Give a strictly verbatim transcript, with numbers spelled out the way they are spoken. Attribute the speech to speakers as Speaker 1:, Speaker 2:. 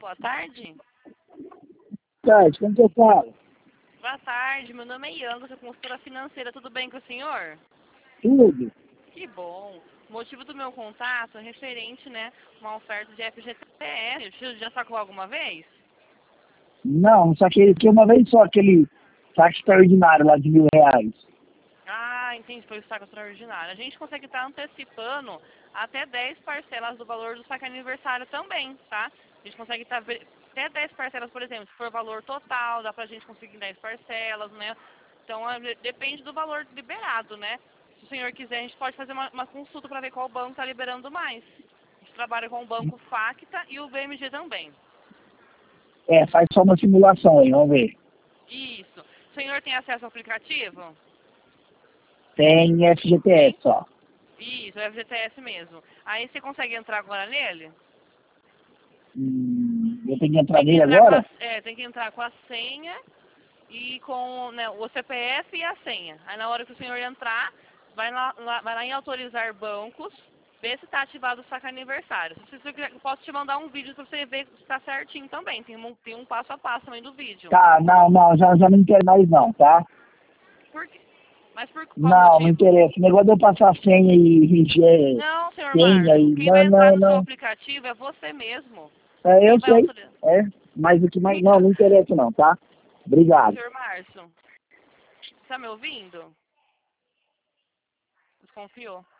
Speaker 1: boa tarde.
Speaker 2: Tarde, como que eu falo?
Speaker 1: Boa tarde, meu nome é Ianca, sou consultora financeira, tudo bem com o senhor?
Speaker 2: Tudo.
Speaker 1: Que bom. O motivo do meu contato é referente, né, uma oferta de F G T S. Já sacou alguma vez?
Speaker 2: Não, só que que uma vez só aquele saque extraordinário lá de mil reais.
Speaker 1: Ah, entendi, foi o saque extraordinário. A gente consegue estar antecipando até dez parcelas do valor do saque aniversário também, tá? A gente consegue estar até dez parcelas, por exemplo, se for valor total, dá pra gente conseguir dez parcelas, né? Então, depende do valor liberado, né? Se o senhor quiser, a gente pode fazer uma, uma consulta para ver qual banco está liberando mais. A gente trabalha com o banco Facta e o B M G também.
Speaker 2: É, faz só uma simulação aí, vamos ver.
Speaker 1: Isso. O senhor tem acesso ao aplicativo?
Speaker 2: Tem F G T S só.
Speaker 1: Isso, é o F G T S mesmo. Aí você consegue entrar agora nele?
Speaker 2: Hum, eu tenho que entrar
Speaker 1: Tem que
Speaker 2: nele
Speaker 1: entrar com
Speaker 2: agora?
Speaker 1: a, é, tem que entrar com a senha e com, né, o C P F e a senha. Aí na hora que o senhor entrar, vai lá, lá- vai lá em autorizar bancos, ver se está ativado o saque aniversário. Se você quiser, eu posso te mandar um vídeo para você ver se está certinho também. Tem um, tem um passo a passo também do vídeo.
Speaker 2: Tá, não, não, já, já não quero mais não, tá?
Speaker 1: Por quê? Mas por qual
Speaker 2: Não, não
Speaker 1: motivo?
Speaker 2: interessa. O negócio de eu passar senha e R G,
Speaker 1: Não, senhor
Speaker 2: senha
Speaker 1: Márcio.
Speaker 2: e...
Speaker 1: Quem vai
Speaker 2: Não,
Speaker 1: entrar
Speaker 2: não,
Speaker 1: no seu
Speaker 2: não.
Speaker 1: aplicativo é você mesmo.
Speaker 2: É,
Speaker 1: Quem
Speaker 2: eu
Speaker 1: vai
Speaker 2: sei.
Speaker 1: autorizar?
Speaker 2: É, mas o que mais... Não,
Speaker 1: Então,
Speaker 2: não interessa não, tá? Obrigado.
Speaker 1: senhor Márcio, está me ouvindo? Desconfiou.